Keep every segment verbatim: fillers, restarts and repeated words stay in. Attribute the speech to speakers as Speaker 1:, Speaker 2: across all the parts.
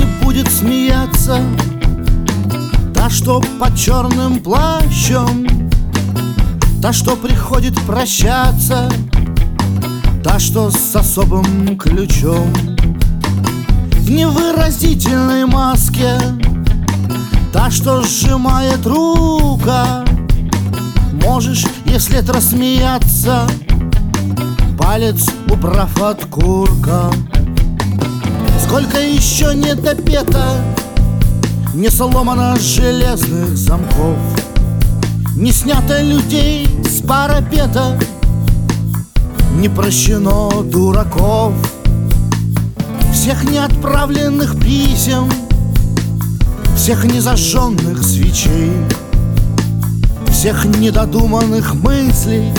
Speaker 1: будет смеяться, та, что под черным плащом, та, что приходит прощаться, та, что с особым ключом. В невыразительной маске, та, что сжимает рука. Можешь, если это рассмеяться, палец убрав от курка. Сколько еще не допето, не сломано железных замков, не снято людей с парапета, не прощено дураков. Всех неотправленных писем, всех незажженных свечей, всех недодуманных мыслей,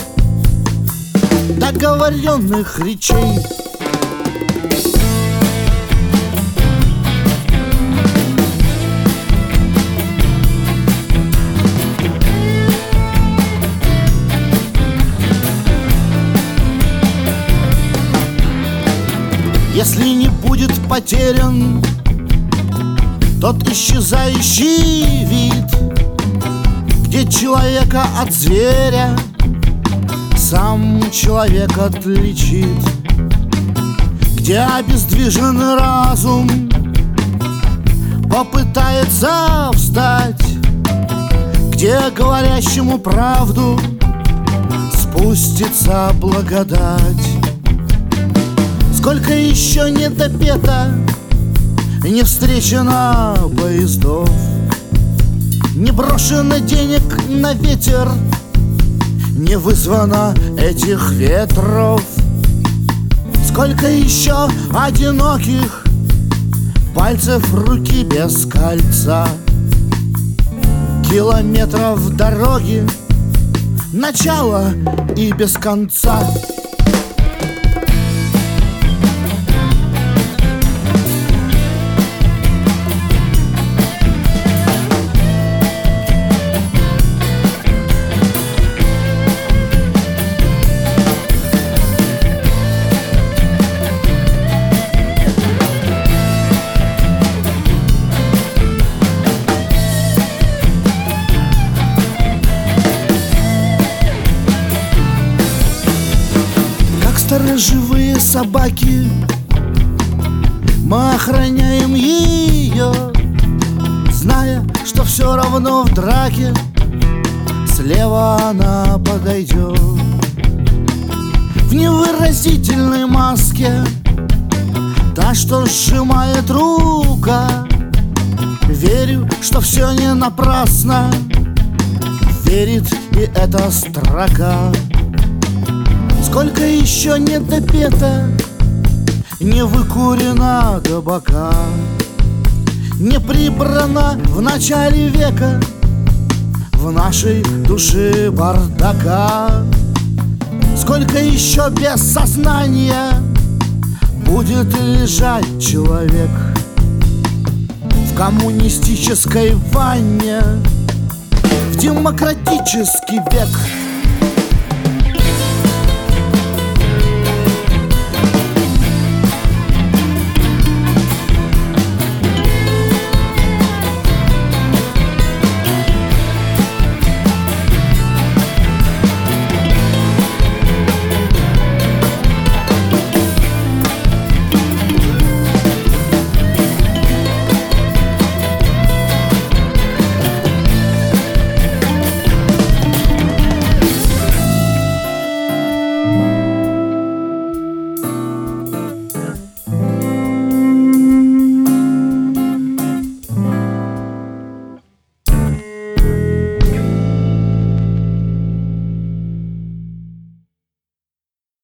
Speaker 1: договоренных речей. Если не будет потерян тот исчезающий вид, где человека от зверя сам человек отличит, где обездвиженный разум попытается встать, где говорящему правду спустится благодать. Сколько еще не допето, не встречено поездов, не брошено денег на ветер, не вызвано этих ветров. Сколько еще одиноких пальцев руки без кольца, километров дороги, начало и без конца. Сторожевые собаки, мы охраняем ее, зная, что все равно в драке слева она подойдет. В невыразительной маске, та, что сжимает рука. Верю, что все не напрасно, верит и эта строка. Сколько еще не допето, не выкурена до бока, не прибрана в начале века в нашей душе бардака. Сколько еще без сознания будет лежать человек в коммунистической ванне в демократический век.